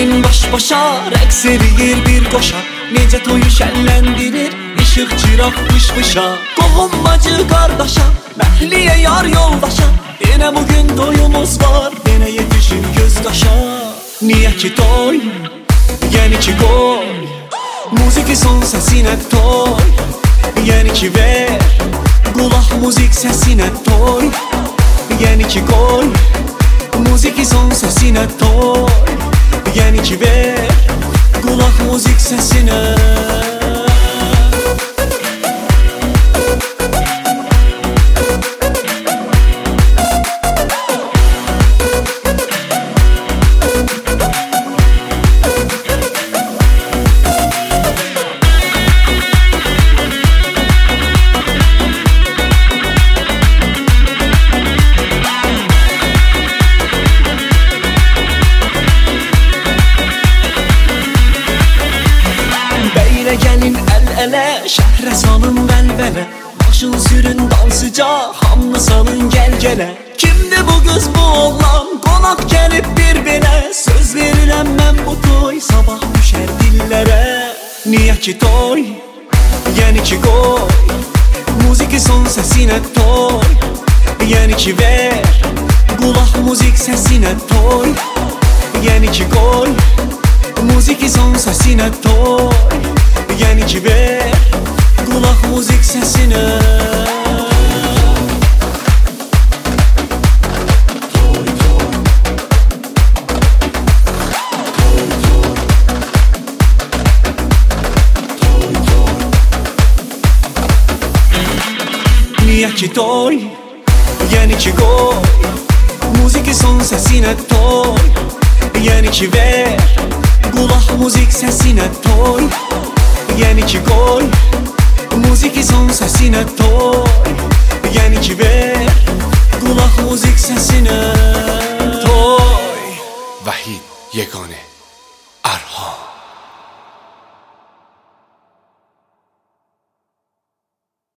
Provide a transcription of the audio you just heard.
gelin baş başa, rəqs eləyir bir qoşa. Necə toyu şənləndirir, işıq çıraq fış-fışa. Qohum bacı qardaşa, məhliyə yar yoldaşa. Yenə bugün toyumuz var, yenə yetişin göz qaşa. Niyə ki toy, yəni ki qoy, muziki son səsinə toy. Yəni ki ver, qulaq muzik səsinə toy. Yəni ki qoy, muziki son səsinə toy. Yəni ki ver, qulaq muzik səsinə. Gelin el-ele, şəhrə salın vəlvələ. Başın sürün dansıca, hamını salın gəl-gələ. Kimdir bu qız bu oğlan, qonaq gəlib bir belə. Söz verirəm mən bu toy, sabah düşər dillərə. Niyə ki toy, yəni ki qoy, muziki son səsinə toy. Yəni ki ver, qulaq muzik səsinə toy. Yəni ki qoy, muziki son səsinə toy. Yəni ki ver, qulaq muzik səsinə. Niyə ki toy, yəni ki qoy, muziki son səsinə toy. Yəni ki ver, qulaq muzik səsinə toy. Yəni ki qoy, muziki son səsinə toy. Yəni ki ver, qulaq muzik səsinə toy. Vahid Yegane.